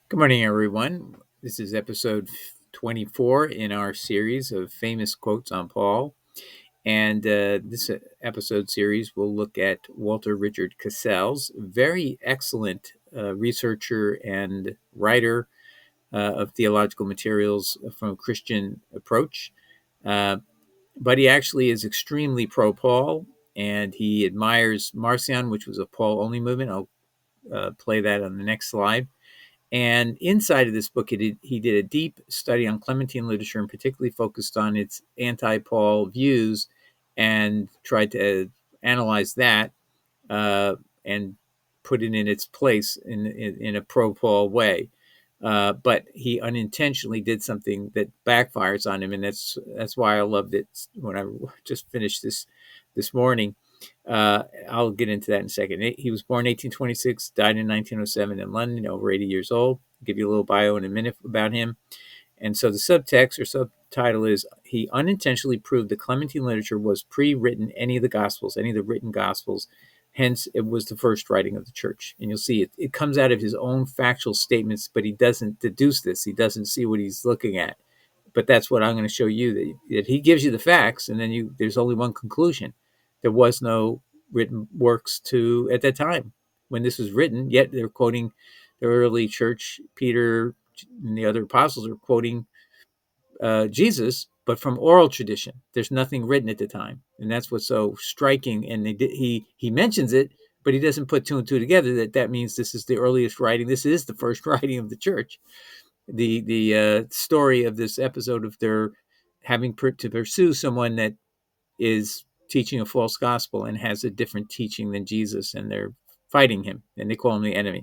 Good morning, everyone. This is episode 24 in our series of famous quotes on Paul. And this episode series will look at Walter Richard Cassells, very excellent researcher and writer of theological materials from a Christian approach. Uh, but he actually is extremely pro Paul, and he admires Marcion, which was a Paul only movement. I'll play that on the next slide. And inside of this book, he did a deep study on Clementine literature and particularly focused on its anti-Paul views and tried to analyze that and put it in its place in a pro-Paul way. But he unintentionally did something that backfires on him, and that's why I loved it when I just finished this morning. I'll get into that in a second. He was born 1826, died in 1907 in London, over 80 years old. I'll give you a little bio in a minute about him. And so the subtext or subtitle is he unintentionally proved that Clementine literature was pre-written any of the Gospels, any of the written Gospels. Hence, it was the first writing of the church. And you'll see it comes out of his own factual statements, but he doesn't deduce this. He doesn't see what he's looking at. But that's what I'm going to show you, that he gives you the facts, and then there's only one conclusion. There was no written works at that time when this was written, yet they're quoting the early church. Peter and the other apostles are quoting Jesus, but from oral tradition. There's nothing written at the time, and that's what's so striking. And he mentions it, but he doesn't put two and two together. That means this is the earliest writing. This is the first writing of the church. The story of this episode of their having to pursue someone that is teaching a false gospel and has a different teaching than Jesus, and they're fighting him, and they call him the enemy.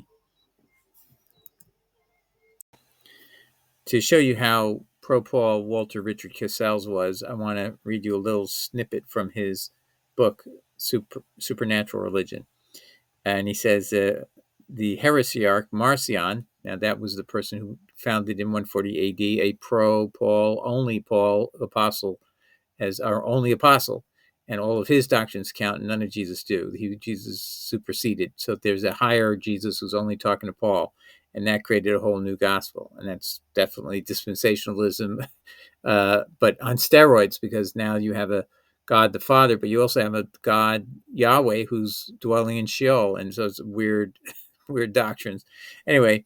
To show you how pro-Paul Walter Richard Cassells was, I want to read you a little snippet from his book, Supernatural Religion. And he says, the heresiarch Marcion, now that was the person who founded in 140 AD, a pro-Paul, only Paul apostle, as our only apostle, and all of his doctrines count and none of Jesus do. Jesus superseded. So there's a higher Jesus who's only talking to Paul, and that created a whole new gospel. And that's definitely dispensationalism, but on steroids, because now you have a God the Father, but you also have a God Yahweh who's dwelling in Sheol. And so it's weird doctrines. Anyway,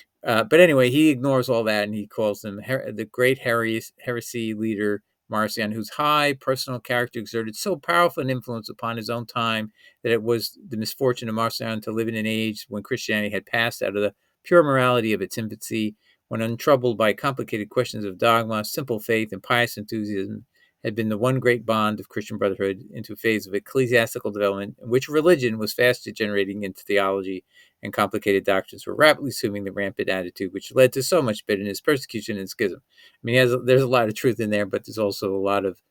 he ignores all that, and he calls them the great heresy leader Marcion, whose high personal character exerted so powerful an influence upon his own time that it was the misfortune of Marcion to live in an age when Christianity had passed out of the pure morality of its infancy, when untroubled by complicated questions of dogma, simple faith, and pious enthusiasm had been the one great bond of Christian brotherhood, into a phase of ecclesiastical development in which religion was fast degenerating into theology, and complicated doctrines were rapidly assuming the rampant attitude which led to so much bitterness, persecution, and schism. I mean, there's a lot of truth in there, but there's also a lot of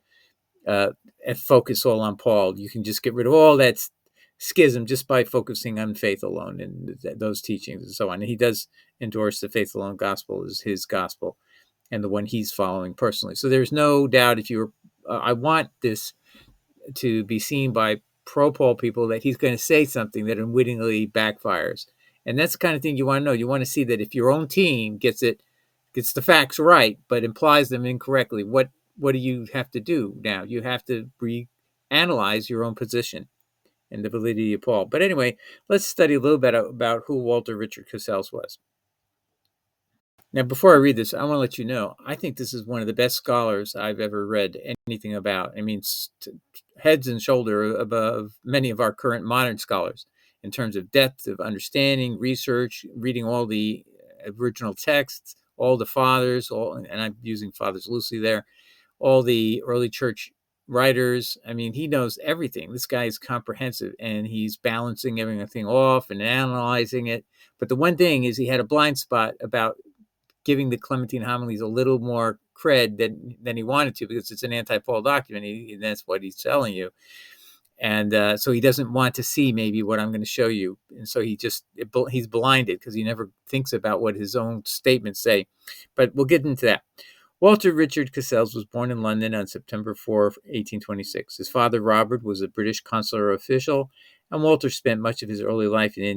focus all on Paul. You can just get rid of all that schism just by focusing on faith alone and those teachings and so on. And he does endorse the faith alone gospel as his gospel and the one he's following personally. So there's no doubt, if you're, I want this to be seen by pro-Paul people, that he's going to say something that unwittingly backfires. And that's the kind of thing you want to know. You want to see that if your own team gets the facts right, but implies them incorrectly, what do you have to do now? You have to reanalyze your own position and the validity of Paul. But anyway, let's study a little bit about who Walter Richard Cassells was. Now, before I read this, I want to let you know, I think this is one of the best scholars I've ever read anything about. I mean, heads and shoulder above many of our current modern scholars in terms of depth of understanding, research, reading all the original texts, all the fathers, and I'm using fathers loosely there, all the early church writers. I mean, he knows everything. This guy is comprehensive, and he's balancing everything off and analyzing it. But the one thing is, he had a blind spot about giving the Clementine homilies a little more cred than he wanted to, because it's an anti-Paul document, and that's what he's telling you. And so he doesn't want to see maybe what I'm going to show you. And so he's blinded because he never thinks about what his own statements say. But we'll get into that. Walter Richard Cassells was born in London on September 4, 1826. His father, Robert, was a British consular official, and Walter spent much of his early life in India.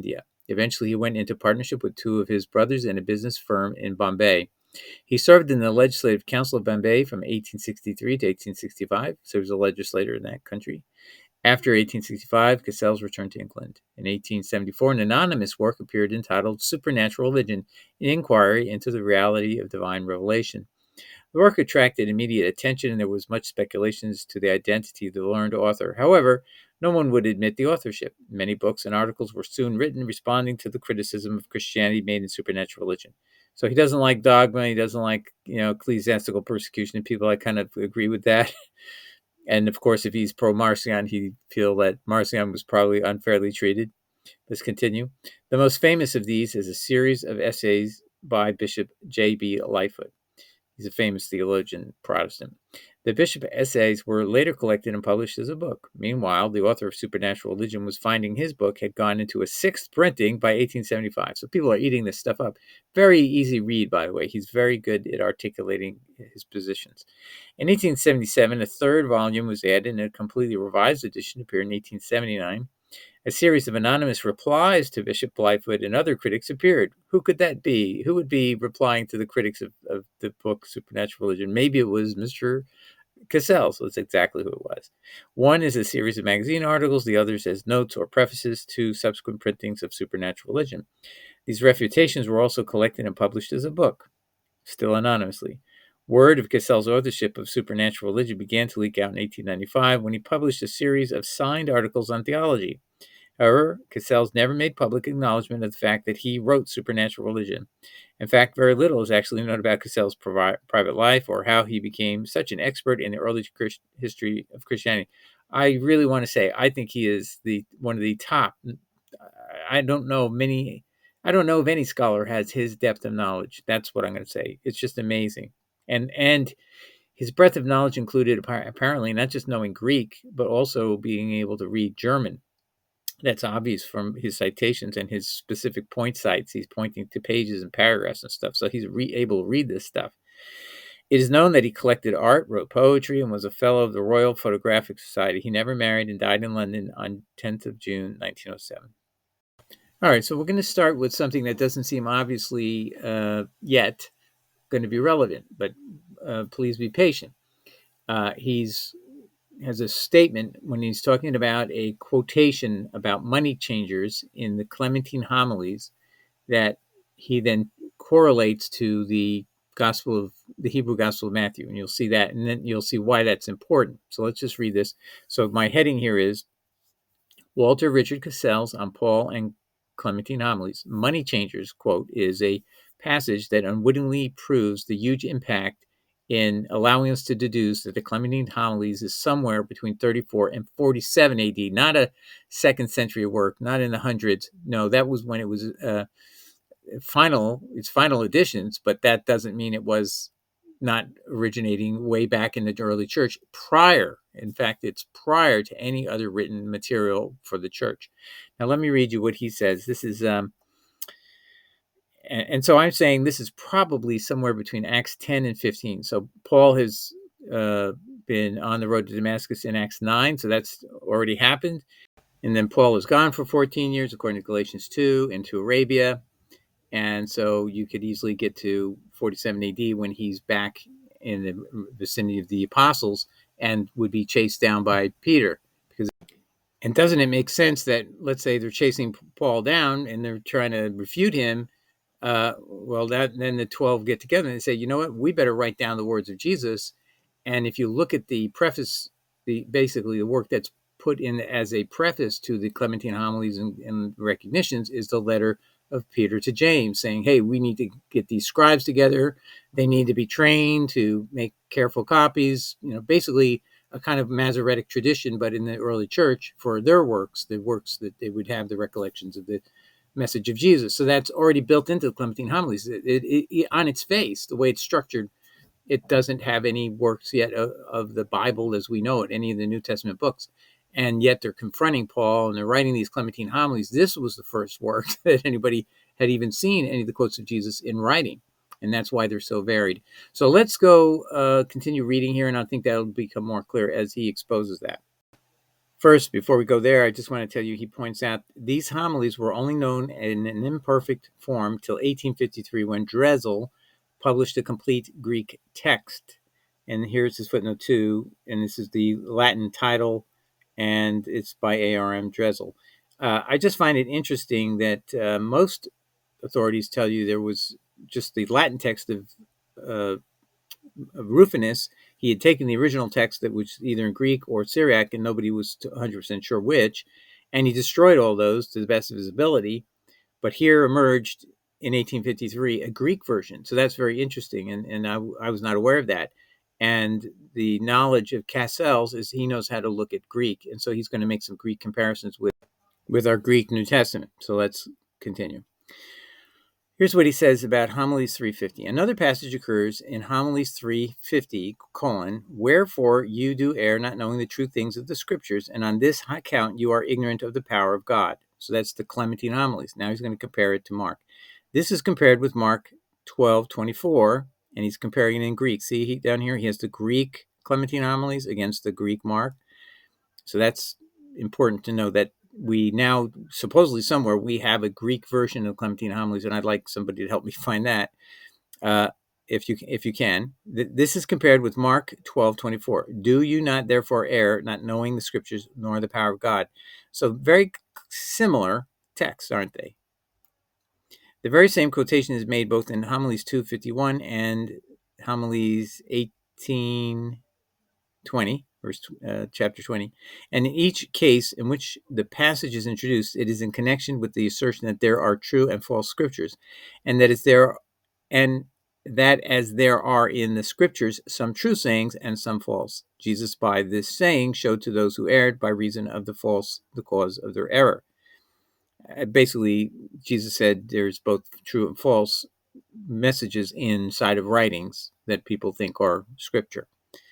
Eventually, he went into partnership with two of his brothers in a business firm in Bombay. He served in the Legislative Council of Bombay from 1863 to 1865, so he was a legislator in that country. After 1865, Cassels returned to England. In 1874, an anonymous work appeared entitled Supernatural Religion, an inquiry into the reality of divine revelation. The work attracted immediate attention, and there was much speculation as to the identity of the learned author. However, no one would admit the authorship. Many books and articles were soon written responding to the criticism of Christianity made in supernatural religion. So he doesn't like dogma. He doesn't like, ecclesiastical persecution. And people, I kind of agree with that. And of course, if he's pro-Marcion, he'd feel that Marcion was probably unfairly treated. Let's continue. The most famous of these is a series of essays by Bishop J.B. Lightfoot. He's a famous theologian, Protestant. The Bishop essays were later collected and published as a book. Meanwhile, the author of Supernatural Religion was finding his book had gone into a sixth printing by 1875. So people are eating this stuff up. Very easy read, by the way. He's very good at articulating his positions. In 1877, a third volume was added, and a completely revised edition appeared in 1879. A series of anonymous replies to Bishop Lightfoot and other critics appeared. Who could that be? Who would be replying to the critics of the book Supernatural Religion? Maybe it was Mr. Cassels. That's exactly who it was. One is a series of magazine articles. The other says notes or prefaces to subsequent printings of Supernatural Religion. These refutations were also collected and published as a book, still anonymously. Word of Cassels' authorship of Supernatural Religion began to leak out in 1895 when he published a series of signed articles on theology. However, Cassels never made public acknowledgement of the fact that he wrote Supernatural Religion. In fact, very little is actually known about Cassels' private life or how he became such an expert in the early history of Christianity. I really want to say I think he is one of the top. I don't know if any scholar has his depth of knowledge. That's what I'm going to say. It's just amazing, and his breadth of knowledge included apparently not just knowing Greek, but also being able to read German. That's obvious from his citations and his specific point sites. He's pointing to pages and paragraphs and stuff, so he's able to read this stuff. It is known that he collected art, wrote poetry, and was a fellow of the Royal Photographic Society. He never married and died in London on 10th of June, 1907. All right, so we're going to start with something that doesn't seem obviously yet going to be relevant, but please be patient. He's has a statement when he's talking about a quotation about money changers in the Clementine homilies that he then correlates to the Hebrew Gospel of Matthew, and you'll see that, and then you'll see why that's important. So let's just read this. So my heading here is Walter Richard Cassels on Paul and Clementine homilies. Money changers, quote, is a passage that unwittingly proves the huge impact in allowing us to deduce that the Clementine homilies is somewhere between 34 and 47 AD, not a second century work, not in the hundreds. No, that was when it was its final editions, but that doesn't mean it was not originating way back in the early church prior. In fact, it's prior to any other written material for the church. Now, let me read you what he says. This is and so I'm saying this is probably somewhere between Acts 10 and 15. So Paul has been on the road to Damascus in Acts 9, so that's already happened. And then Paul is gone for 14 years, according to Galatians 2, into Arabia. And so you could easily get to 47 AD when he's back in the vicinity of the apostles and would be chased down by Peter. And doesn't it make sense that, let's say they're chasing Paul down and they're trying to refute him? Then the 12 get together and they say, you know what, we better write down the words of Jesus. And if you look at the preface, basically the work that's put in as a preface to the Clementine homilies and recognitions is the letter of Peter to James saying, hey, we need to get these scribes together. They need to be trained to make careful copies, basically a kind of Masoretic tradition, but in the early church for their works, the works that they would have the recollections of the message of Jesus. So that's already built into the Clementine homilies. It, on its face, the way it's structured, it doesn't have any works yet of the Bible as we know it, any of the New Testament books. And yet they're confronting Paul and they're writing these Clementine homilies. This was the first work that anybody had even seen any of the quotes of Jesus in writing. And that's why they're so varied. So let's go continue reading here, and I think that'll become more clear as he exposes that. First, before we go there, I just want to tell you, he points out these homilies were only known in an imperfect form till 1853 when Dresel published a complete Greek text. And here's his footnote 2, and this is the Latin title, and it's by A.R.M. Dresel. I just find it interesting that most authorities tell you there was just the Latin text of Rufinus. He had taken the original text that was either in Greek or Syriac, and nobody was 100% sure which, and he destroyed all those to the best of his ability. But here emerged in 1853 a Greek version, so that's very interesting, and I was not aware of that. And the knowledge of Cassels is he knows how to look at Greek, and so he's going to make some Greek comparisons with our Greek New Testament. So let's continue. Here's what he says about Homilies 350. Another passage occurs in Homilies 350, wherefore you do err, not knowing the true things of the Scriptures, and on this account you are ignorant of the power of God. So that's the Clementine Homilies. Now he's going to compare it to Mark. This is compared with Mark 12:24, and he's comparing it in Greek. See, down here he has the Greek Clementine Homilies against the Greek Mark. So that's important to know that we now, supposedly somewhere, we have a Greek version of Clementine Homilies, and I'd like somebody to help me find that, if you can. This is compared with Mark 12:24. Do you not therefore err, not knowing the Scriptures nor the power of God? So very similar texts, aren't they? The very same quotation is made both in Homilies 251 and Homilies 18:20. Chapter 20. And in each case in which the passage is introduced, it is in connection with the assertion that there are true and false scriptures, and that as there are in the scriptures some true sayings and some false. Jesus by this saying showed to those who erred by reason of the false the cause of their error. Basically, Jesus said there's both true and false messages inside of writings that people think are scripture.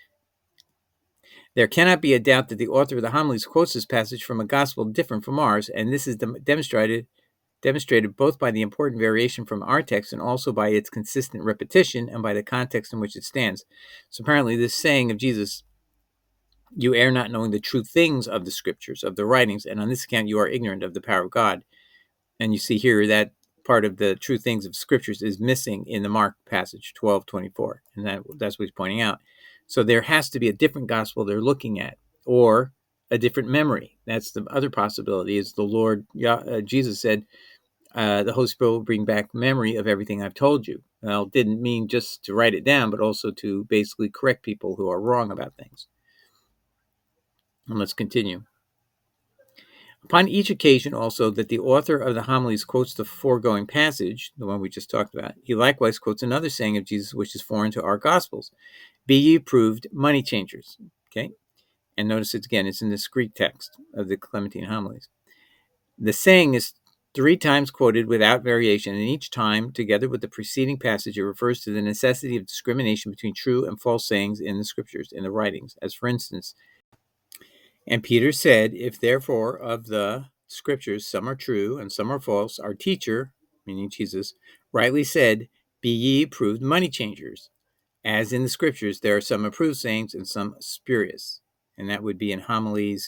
There cannot be a doubt that the author of the homilies quotes this passage from a gospel different from ours, and this is demonstrated both by the important variation from our text and also by its consistent repetition and by the context in which it stands. So apparently this saying of Jesus, you err not knowing the true things of the scriptures, of the writings, and on this account you are ignorant of the power of God. And you see here that part of the true things of scriptures is missing in the Mark passage 12:24, and that's what he's pointing out. So there has to be a different gospel they're looking at, or a different memory. That's the other possibility. Is the Lord Jesus said, "The Holy Spirit will bring back memory of everything I've told you." Well, didn't mean just to write it down, but also to basically correct people who are wrong about things. And let's continue. Upon each occasion also that the author of the homilies quotes the foregoing passage, the one we just talked about, he likewise quotes another saying of Jesus which is foreign to our Gospels. Be ye proved money changers. Okay? And notice it again, it's in this Greek text of the Clementine Homilies. The saying is 3 times quoted without variation, and each time, together with the preceding passage, it refers to the necessity of discrimination between true and false sayings in the scriptures, in the writings. As for instance, and Peter said, if therefore of the scriptures some are true and some are false, our teacher, meaning Jesus, rightly said, be ye proved money changers. As in the scriptures, there are some approved sayings and some spurious. And that would be in Homilies,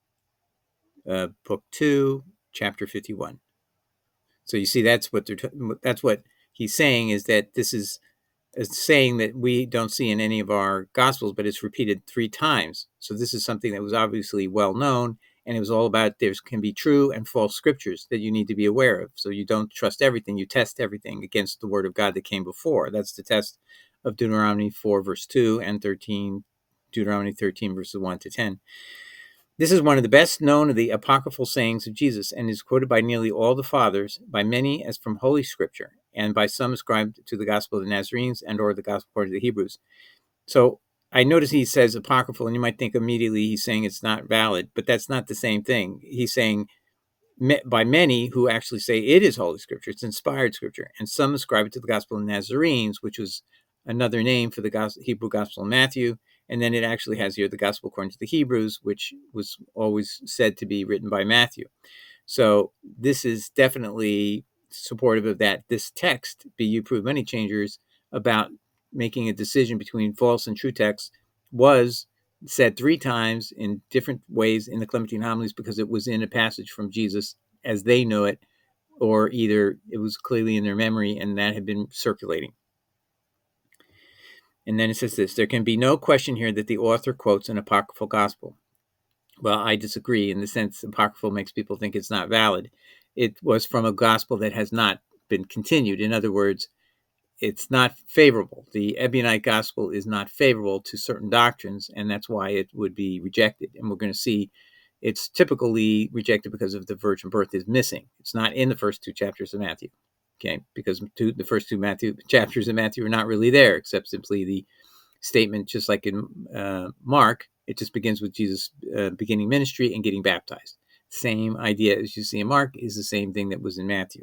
book 2, chapter 51. So you see, that's what he's saying, is that this is a saying that we don't see in any of our Gospels, but it's repeated 3 times. So this is something that was obviously well known, and it was all about there can be true and false scriptures that you need to be aware of. So you don't trust everything, you test everything against the word of God that came before. That's the test of Deuteronomy 4, verse 2, and Deuteronomy 13, verses 1 to 10. This is one of the best known of the apocryphal sayings of Jesus, and is quoted by nearly all the fathers, by many as from Holy Scripture, and by some ascribed to the Gospel of the Nazarenes and or the Gospel according to the Hebrews. So I notice he says apocryphal, and you might think immediately he's saying it's not valid, but that's not the same thing. He's saying by many who actually say it is Holy Scripture, it's inspired Scripture, and some ascribe it to the Gospel of the Nazarenes, which was another name for the Hebrew Gospel of Matthew. And then it actually has here the Gospel according to the Hebrews, which was always said to be written by Matthew. So this is definitely supportive of that. This text, be you proved money changers, about making a decision between false and true text, was said 3 times in different ways in the Clementine homilies because it was in a passage from Jesus as they know it, or either it was clearly in their memory and that had been circulating. And then it says this: there can be no question here that the author quotes an apocryphal gospel. Well, I disagree in the sense apocryphal makes people think it's not valid. It was from a gospel that has not been continued. In other words, it's not favorable. The Ebionite gospel is not favorable to certain doctrines, and that's why it would be rejected. And we're going to see it's typically rejected because of the virgin birth is missing. It's not in the first 2 chapters of Matthew, okay? Because the first 2 chapters of Matthew are not really there, except simply the statement, just like in Mark, it just begins with Jesus beginning ministry and getting baptized. Same idea as you see in Mark is the same thing that was in Matthew.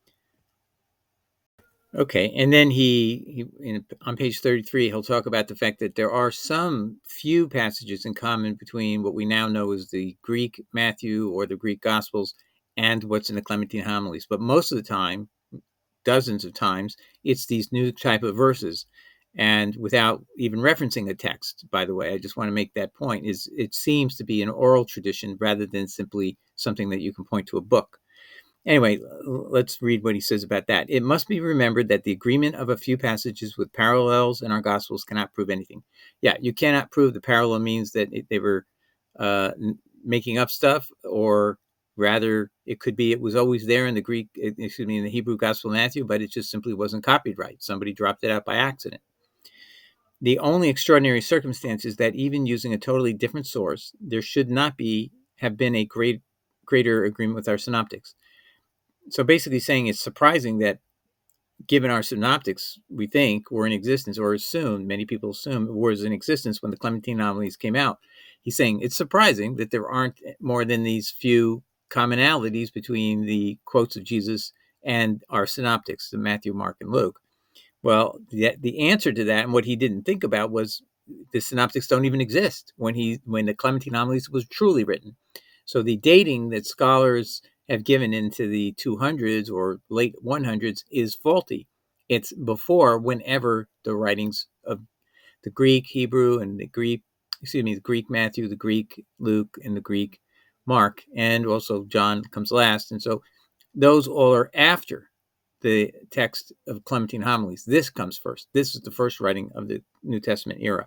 Okay, and then on page 33, he'll talk about the fact that there are some few passages in common between what we now know as the Greek Matthew or the Greek Gospels and what's in the Clementine homilies. But most of the time, dozens of times, it's these new type of verses. And without even referencing a text, by the way, I just want to make that point, is it seems to be an oral tradition rather than simply something that you can point to a book. Anyway, let's read what he says about that. It must be remembered that the agreement of a few passages with parallels in our Gospels cannot prove anything. Yeah, you cannot prove the parallel means that they were making up stuff, or rather, it could be it was always there in the in the Hebrew Gospel of Matthew, but it just simply wasn't copied right. Somebody dropped it out by accident. The only extraordinary circumstance is that even using a totally different source, there should not have been a greater agreement with our synoptics. So basically saying it's surprising that given our synoptics, we think were in existence, or assume, many people assume was in existence when the Clementine homilies came out. He's saying it's surprising that there aren't more than these few commonalities between the quotes of Jesus and our synoptics, the Matthew, Mark, and Luke. Well, the answer to that, and what he didn't think about, was the synoptics don't even exist when the Clementine homilies was truly written. So the dating that scholars have given into the 200s or late 100s is faulty. It's before whenever the writings of the Greek Hebrew and the Greek Matthew, the Greek Luke, and the Greek Mark, and also John comes last. And so those all are after the text of Clementine homilies. This comes first. This is the first writing of the New Testament era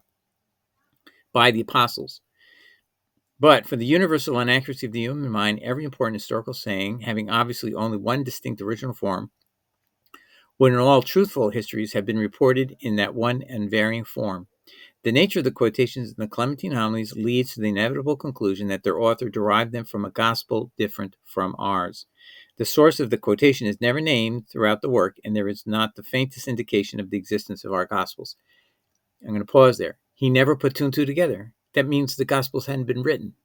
by the apostles. But for the universal inaccuracy of the human mind, every important historical saying, having obviously only one distinct original form, when in all truthful histories have been reported in that one and varying form. The nature of the quotations in the Clementine homilies leads to the inevitable conclusion that their author derived them from a gospel different from ours. The source of the quotation is never named throughout the work, and there is not the faintest indication of the existence of our gospels. I'm going to pause there. He never put two and two together. That means the gospels hadn't been written.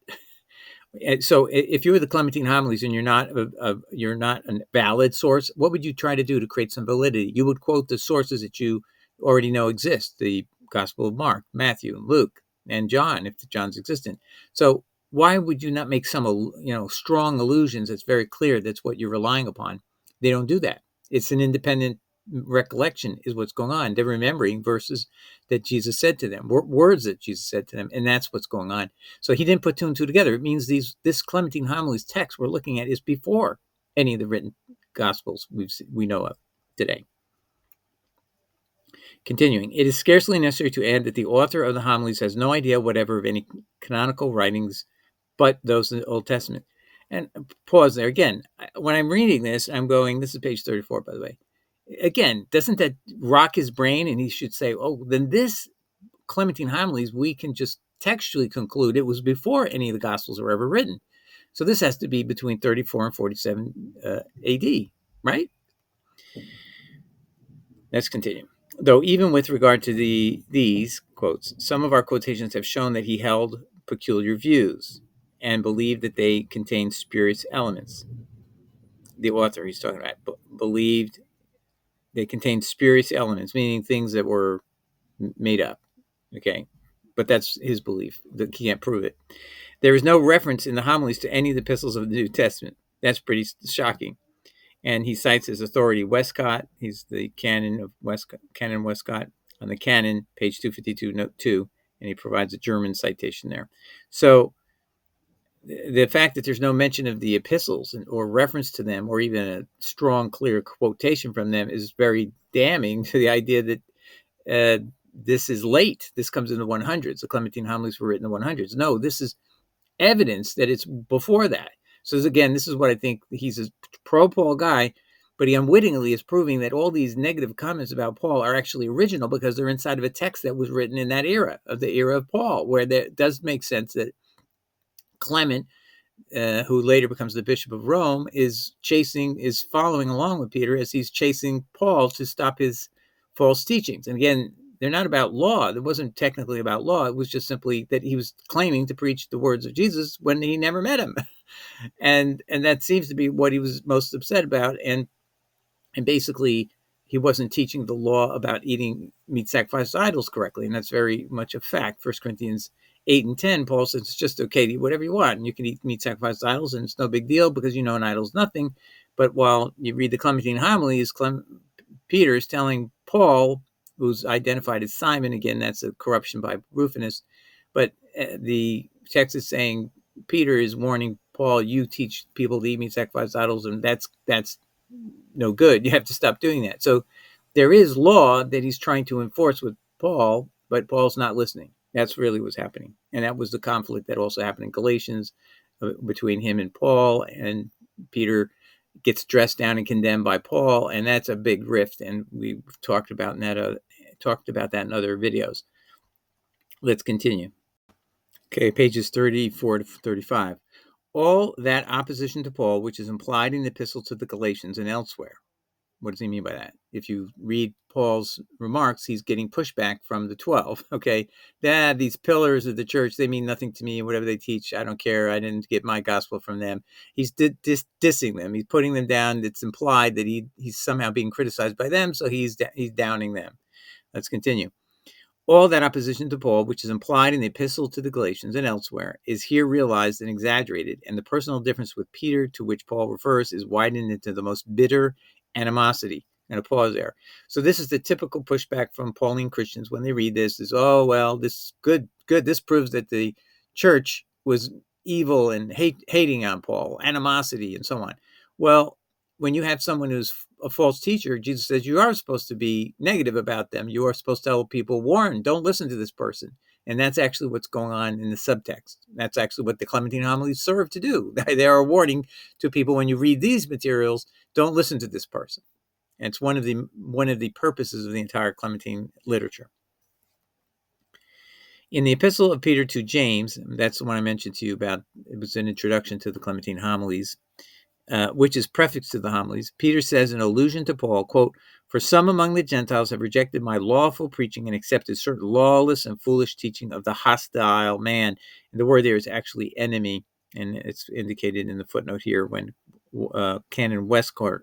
So if you were the Clementine homilies and you're not a valid source, what would you try to do to create some validity? You would quote the sources that you already know exist: the Gospel of Mark, Matthew, Luke, and John, if John's existent. So why would you not make some strong allusions that's very clear that's what you're relying upon? They don't do that. It's an independent recollection is what's going on. They're remembering verses that Jesus said to them, words that Jesus said to them, and that's what's going on. So he didn't put two and two together. It means this Clementine homilies text we're looking at is before any of the written Gospels we know of today. Continuing, it is scarcely necessary to add that the author of the homilies has no idea whatever of any canonical writings but those in the Old Testament. And pause there again. When I'm reading this, I'm going, this is page 34, by the way. Again, doesn't that rock his brain? And he should say, oh, then this Clementine homilies, we can just textually conclude it was before any of the Gospels were ever written. So this has to be between 34 and 47 AD, right? Let's continue. Though even with regard to these quotes, some of our quotations have shown that he held peculiar views and believed that they contained spurious elements. The author he's talking about believed they contained spurious elements, meaning things that were made up. Okay, but that's his belief. That he can't prove it. There is no reference in the homilies to any of the epistles of the New Testament. That's pretty shocking. And he cites his authority Westcott. He's the canon of Westcott on the canon, page 252, note 2, And he provides a German citation there. So the fact that there's no mention of the epistles or reference to them or even a strong, clear quotation from them is very damning to the idea that this is late. This comes in the 100s. The Clementine homilies were written in the 100s. No, this is evidence that it's before that. So again, this is what I think. He's a pro-Paul guy, but he unwittingly is proving that all these negative comments about Paul are actually original because they're inside of a text that was written in that era, of the era of Paul, where it does make sense that Clement, who later becomes the Bishop of Rome, is following along with Peter as he's chasing Paul to stop his false teachings. And again, they're not about law. It wasn't technically about law. It was just simply that he was claiming to preach the words of Jesus when he never met him. And that seems to be what he was most upset about. And basically, he wasn't teaching the law about eating meat sacrificed to idols correctly. And that's very much a fact. 1 Corinthians 8 and 10, Paul says it's just okay to eat whatever you want. And you can eat meat sacrificed to idols, and it's no big deal because you know an idol's nothing. But while you read the Clementine homilies, Peter is telling Paul, who's identified as Simon, again, that's a corruption by Rufinus, but the text is saying Peter is warning Paul, you teach people to eat meat sacrificed to idols, and that's no good. You have to stop doing that. So there is law that he's trying to enforce with Paul, but Paul's not listening. That's really what's happening. And that was the conflict that also happened in Galatians between him and Paul, and Peter gets dressed down and condemned by Paul, and that's a big rift, and we've talked about that in other videos. Let's continue. Okay, pages 34 to 35. All that opposition to Paul, which is implied in the epistle to the Galatians and elsewhere. What does he mean by that? If you read Paul's remarks, he's getting pushback from the 12. Okay, these pillars of the church, they mean nothing to me. Whatever they teach, I don't care. I didn't get my gospel from them. He's dissing them. He's putting them down. It's implied that he's somehow being criticized by them, so he's downing them. Let's continue. All that opposition to Paul, which is implied in the epistle to the Galatians and elsewhere, is here realized and exaggerated, and the personal difference with Peter, to which Paul refers, is widened into the most bitter animosity. And a pause there. So this is the typical pushback from Pauline Christians when they read this: is, oh, well, this good. This proves that the church was evil and hating on Paul, animosity, and so on. Well, when you have someone who's a false teacher, Jesus says you are supposed to be negative about them. You are supposed to tell people, warn, don't listen to this person. And that's actually what's going on in the subtext. That's actually what the Clementine homilies serve to do. They are a warning to people when you read these materials, don't listen to this person. And it's one of the purposes of the entire Clementine literature. In the epistle of Peter to James, that's the one I mentioned to you about, it was an introduction to the Clementine homilies, which is prefixed to the homilies, Peter says in allusion to Paul, quote, for some among the Gentiles have rejected my lawful preaching and accepted certain lawless and foolish teaching of the hostile man. And the word there is actually enemy, and it's indicated in the footnote here when Canon Westcott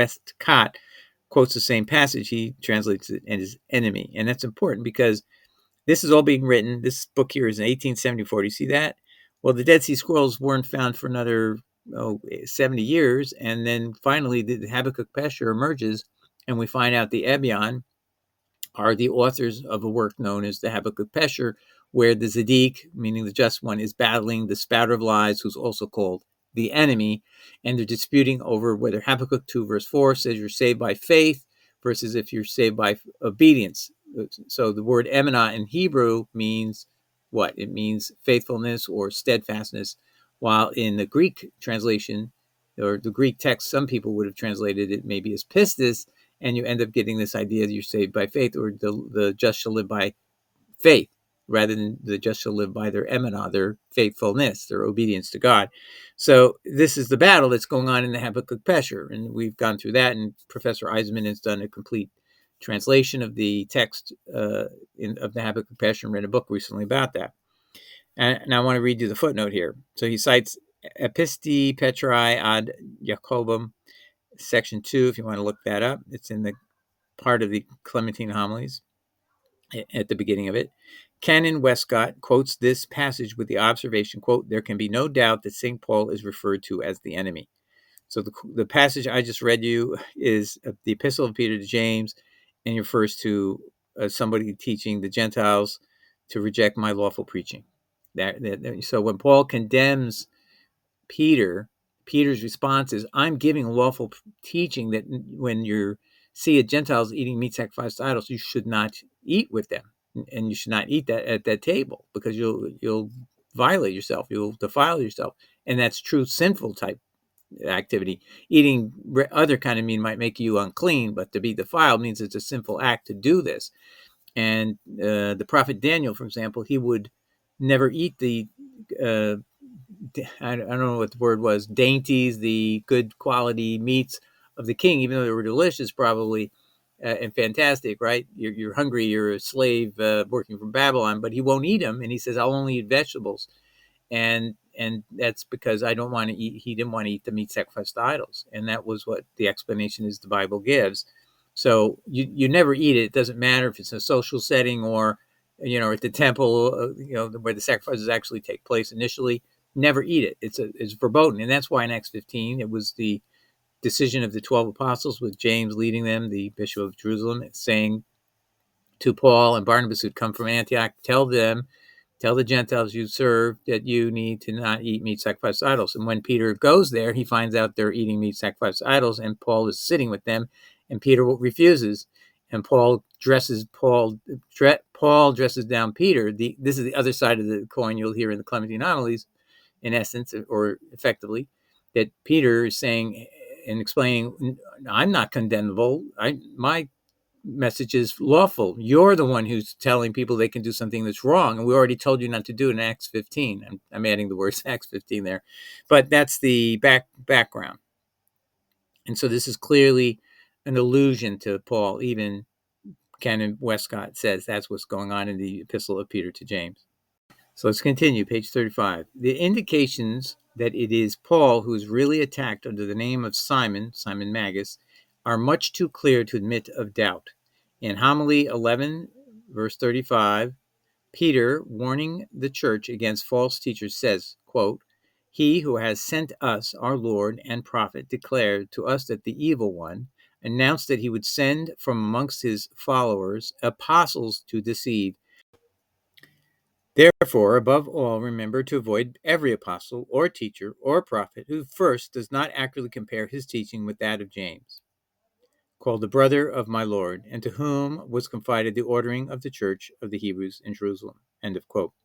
quotes the same passage. He translates it as enemy. And that's important because this is all being written. This book here is in 1874. Do you see that? Well, the Dead Sea Scrolls weren't found for another 70 years, and then finally the Habakkuk Pesher emerges, and we find out the Ebyon are the authors of a work known as the Habakkuk Pesher, where the Zadik, meaning the just one, is battling the spouter of lies, who's also called the enemy, and they're disputing over whether Habakkuk 2 verse 4 says you're saved by faith versus if you're saved by obedience. So the word emunah in Hebrew means what? It means faithfulness or steadfastness, while in the Greek translation, or the Greek text, some people would have translated it maybe as pistis, and you end up getting this idea that you're saved by faith, or the just shall live by faith, rather than the just shall live by their emunah, their faithfulness, their obedience to God. So this is the battle that's going on in the Habakkuk Pesher, and we've gone through that, and Professor Eisenman has done a complete translation of the text of the Habakkuk Pesher and read a book recently about that. And I want to read you the footnote here. So he cites Episti Petri ad Jacobum, section 2, if you want to look that up. It's in the part of the Clementine homilies at the beginning of it. Canon Westcott quotes this passage with the observation, quote, there can be no doubt that St. Paul is referred to as the enemy. So the passage I just read you is the Epistle of Peter to James, and refers to somebody teaching the Gentiles to reject my lawful preaching. So when Paul condemns Peter, Peter's response is, I'm giving lawful teaching that when you see a Gentiles eating meat sacrificed to idols, you should not eat with them, and you should not eat that at that table, because you'll violate yourself, you'll defile yourself, and that's true sinful type activity. Eating other kind of meat might make you unclean, but to be defiled means it's a sinful act to do this. And the prophet Daniel, for example, he would never eat the I don't know what the word was, dainties, the good quality meats of the king, even though they were delicious, probably, and fantastic, right? You're hungry, you're a slave working for Babylon, but he won't eat them, and he says, I'll only eat vegetables. And that's because I don't want to eat. He didn't want to eat the meat sacrificed to idols, and that was what the explanation is the Bible gives. So you never eat it. It doesn't matter if it's in a social setting or at the temple, where the sacrifices actually take place initially. Never eat it. It's verboten, and that's why in Acts 15 it was the decision of the 12 apostles, with James leading them, the bishop of Jerusalem, saying to Paul and Barnabas, who'd come from Antioch, tell the Gentiles you serve that you need to not eat meat sacrificed to idols. And when Peter goes there, he finds out they're eating meat sacrificed to idols, and Paul is sitting with them, and Peter refuses. And Paul dresses down Peter. This is the other side of the coin you'll hear in the Clementine homilies, in essence, or effectively, that Peter is saying and explaining, I'm not condemnable. My message is lawful. You're the one who's telling people they can do something that's wrong, and we already told you not to do it in Acts 15. I'm adding the words Acts 15 there, but that's the background. And so this is clearly an allusion to Paul. Even Canon Westcott says that's what's going on in the Epistle of Peter to James. So let's continue, page 35. The indications that it is Paul who is really attacked under the name of Simon Magus, are much too clear to admit of doubt. In Homily 11, verse 35, Peter, warning the church against false teachers, says, quote, He who has sent us, our Lord and prophet, declared to us that the evil one announced that he would send from amongst his followers apostles to deceive. Therefore, above all, remember to avoid every apostle or teacher or prophet who first does not accurately compare his teaching with that of James, called the brother of my Lord, and to whom was confided the ordering of the church of the Hebrews in Jerusalem. End of quote.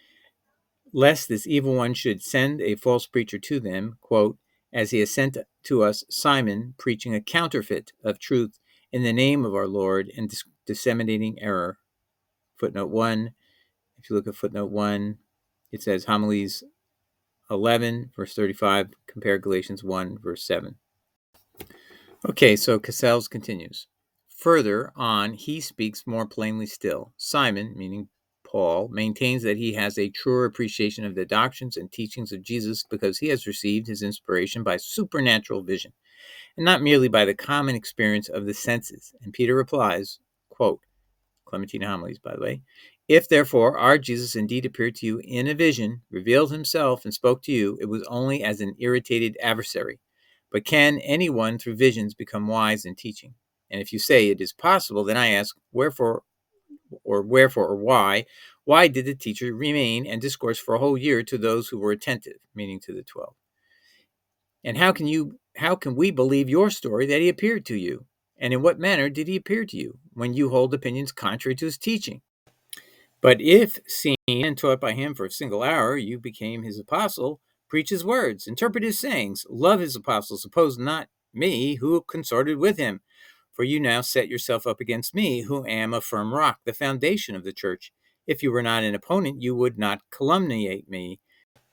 Lest this evil one should send a false preacher to them, quote, as he has sent to us Simon, preaching a counterfeit of truth in the name of our Lord and disseminating error. Footnote 1. If you look at footnote 1, it says Homilies 11, verse 35, compare Galatians 1, verse 7. Okay, so Casals continues. Further on, he speaks more plainly still. Simon, meaning Paul, maintains that he has a truer appreciation of the doctrines and teachings of Jesus because he has received his inspiration by supernatural vision, and not merely by the common experience of the senses. And Peter replies, quote, Clementine Homilies, by the way, if therefore our Jesus indeed appeared to you in a vision, revealed himself, and spoke to you, it was only as an irritated adversary. But can anyone through visions become wise in teaching? And if you say it is possible, then I ask, wherefore or why? Why did the teacher remain and discourse for a whole year to those who were attentive, meaning to the 12? And how can we believe your story that he appeared to you? And in what manner did he appear to you, when you hold opinions contrary to his teaching? But if, seen and taught by him for a single hour, you became his apostle, preach his words, interpret his sayings, love his apostles, oppose not me, who consorted with him. For you now set yourself up against me, who am a firm rock, the foundation of the church. If you were not an opponent, you would not calumniate me.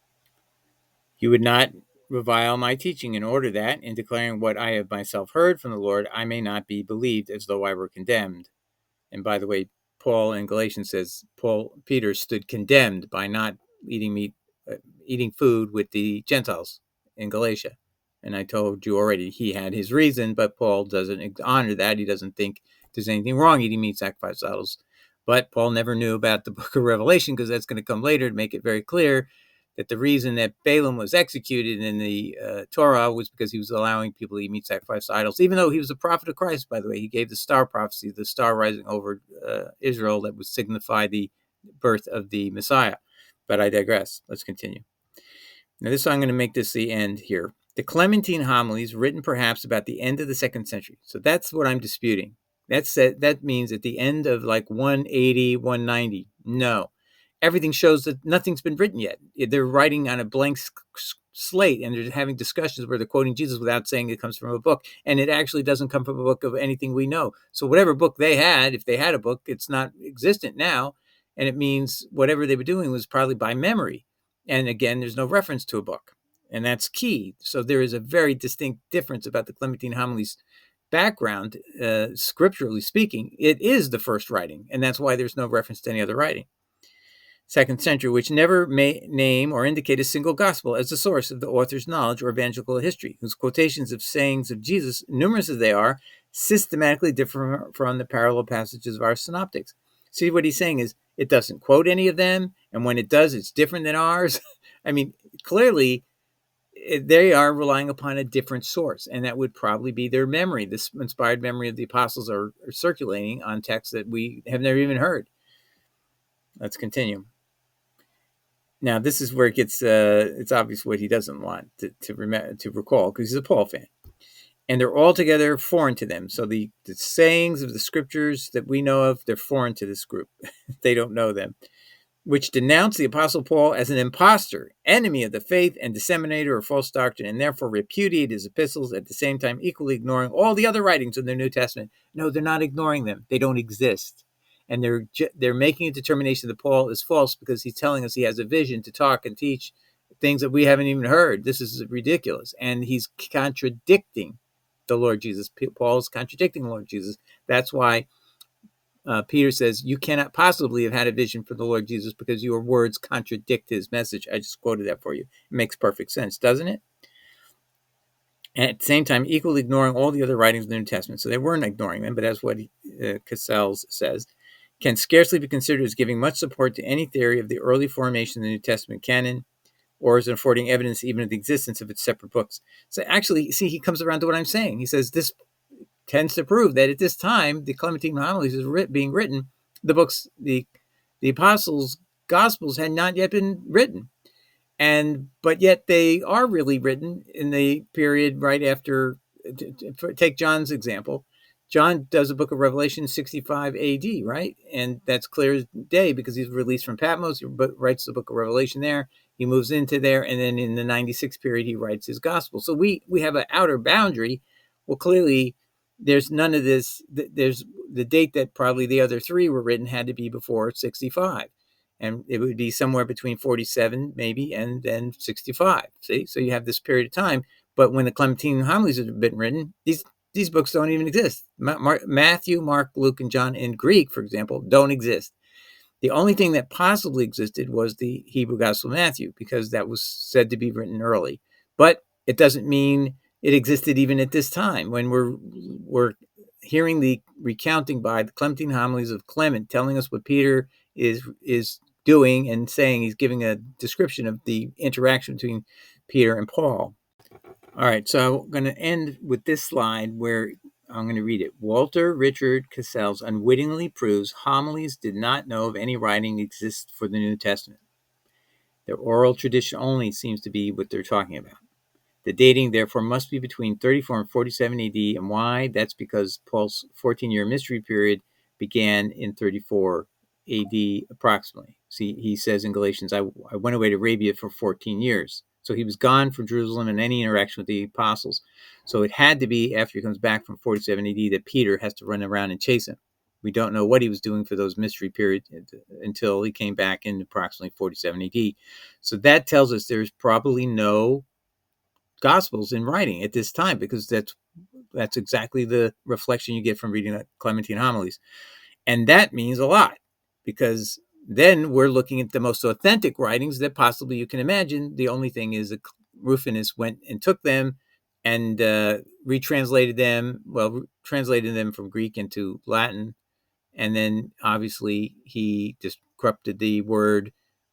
You would not revile my teaching, in order that, in declaring what I have myself heard from the Lord, I may not be believed as though I were condemned. And by the way, Paul in Galatians says Peter stood condemned by not eating food with the Gentiles in Galatia. And I told you already he had his reason, but Paul doesn't honor that. He doesn't think there's anything wrong eating meat sacrificed to idols. But Paul never knew about the book of Revelation, because that's going to come later to make it very clear that the reason that Balaam was executed in the Torah was because he was allowing people to eat meat sacrificed to idols, even though he was a prophet of Christ, by the way. He gave the star prophecy, the star rising over Israel that would signify the birth of the Messiah. But I digress. Let's continue. Now, I'm going to make this the end here. The Clementine homilies, written perhaps about the end of the 2nd century. So that's what I'm disputing. That means at the end of like 180, 190. No. Everything shows that nothing's been written yet. They're writing on a blank slate, and they're having discussions where they're quoting Jesus without saying it comes from a book. And it actually doesn't come from a book of anything we know. So whatever book they had, if they had a book, it's not existent now. And it means whatever they were doing was probably by memory. And again, there's no reference to a book. And that's key. So there is a very distinct difference about the Clementine homilies background, scripturally speaking. It is the first writing, and that's why there's no reference to any other writing. 2nd century, which never may name or indicate a single gospel as the source of the author's knowledge or evangelical history, whose quotations of sayings of Jesus, numerous as they are, systematically differ from the parallel passages of our synoptics. See, what he's saying is it doesn't quote any of them, and when it does, it's different than ours. I mean, clearly, they are relying upon a different source, and that would probably be their memory. This inspired memory of the apostles are circulating on texts that we have never even heard. Let's continue. Now, this is where it gets, it's obvious what he doesn't want to recall, because he's a Paul fan. And they're altogether foreign to them. So the sayings of the scriptures that we know of, they're foreign to this group. They don't know them, which denounce the Apostle Paul as an impostor, enemy of the faith, and disseminator of false doctrine, and therefore repudiate his epistles, at the same time equally ignoring all the other writings of the New Testament. No, they're not ignoring them. They don't exist. And they're making a determination that Paul is false because he's telling us he has a vision to talk and teach things that we haven't even heard. This is ridiculous. And he's contradicting the Lord Jesus. Paul is contradicting the Lord Jesus. That's why Peter says, you cannot possibly have had a vision for the Lord Jesus because your words contradict his message. I just quoted that for you. It makes perfect sense, doesn't it? And at the same time, equally ignoring all the other writings of the New Testament. So they weren't ignoring them, but as what Cassells says, can scarcely be considered as giving much support to any theory of the early formation of the New Testament canon, or as affording evidence even of the existence of its separate books. So actually, see, he comes around to what I'm saying. He says this tends to prove that at this time, the Clementine homilies is being written, the books, the apostles' gospels had not yet been written. But yet they are really written in the period right after, take John's example. John does a book of Revelation 65 AD, right? And that's clear as day because he's released from Patmos. He writes the book of Revelation there. He moves into there. And then in the 96 period, he writes his gospel. So we have an outer boundary. Well, clearly, there's none of this. There's the date that probably the other three were written had to be before 65. And it would be somewhere between 47 maybe and then 65. See? So you have this period of time. But when the Clementine homilies have been written, these books don't even exist. Matthew, Mark, Luke, and John in Greek, for example, don't exist. The only thing that possibly existed was the Hebrew Gospel of Matthew, because that was said to be written early. But it doesn't mean it existed even at this time. When we're hearing the recounting by the Clementine homilies of Clement, telling us what Peter is doing and saying, he's giving a description of the interaction between Peter and Paul. All right, so I'm going to end with this slide where I'm going to read it. Walter Richard Cassells unwittingly proves homilies did not know of any writing exists for the New Testament. Their oral tradition only seems to be what they're talking about. The dating, therefore, must be between 34 and 47 AD. And why? That's because Paul's 14-year ministry period began in 34 AD approximately. See, he says in Galatians, I went away to Arabia for 14 years. So he was gone from Jerusalem and any interaction with the apostles. So it had to be after he comes back from 47 AD that Peter has to run around and chase him. We don't know what he was doing for those mystery periods until he came back in approximately 47 AD. So that tells us there's probably no Gospels in writing at this time, because that's exactly the reflection you get from reading the Clementine homilies. And that means a lot, because then we're looking at the most authentic writings that possibly you can imagine. The only thing is that Rufinus went and took them and translated them from Greek into Latin. And then obviously he just corrupted the word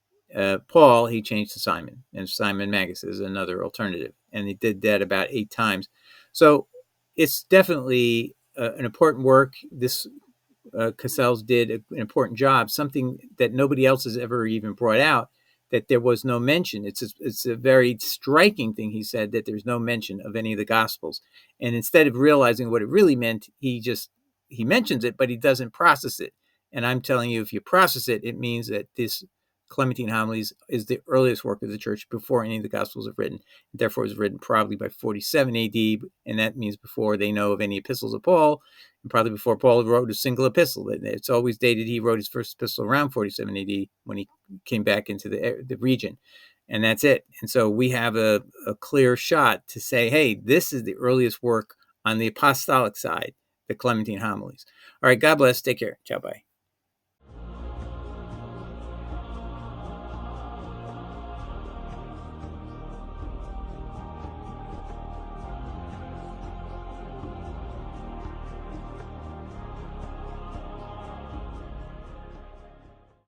Paul, he changed to Simon, and Simon Magus is another alternative. And he did that about 8 times. So it's definitely an important work. This Cassels did an important job, something that nobody else has ever even brought out, that there was no mention. It's a very striking thing, he said, that there's no mention of any of the Gospels. And instead of realizing what it really meant, he mentions it, but he doesn't process it. And I'm telling you, if you process it, it means that this Clementine Homilies is the earliest work of the church before any of the Gospels are written. Therefore, it was written probably by 47 AD, and that means before they know of any epistles of Paul, and probably before Paul wrote a single epistle. It's always dated he wrote his first epistle around 47 AD when he came back into the region. And that's it. And so we have a clear shot to say, hey, this is the earliest work on the apostolic side, the Clementine Homilies. All right, God bless. Take care. Ciao, bye.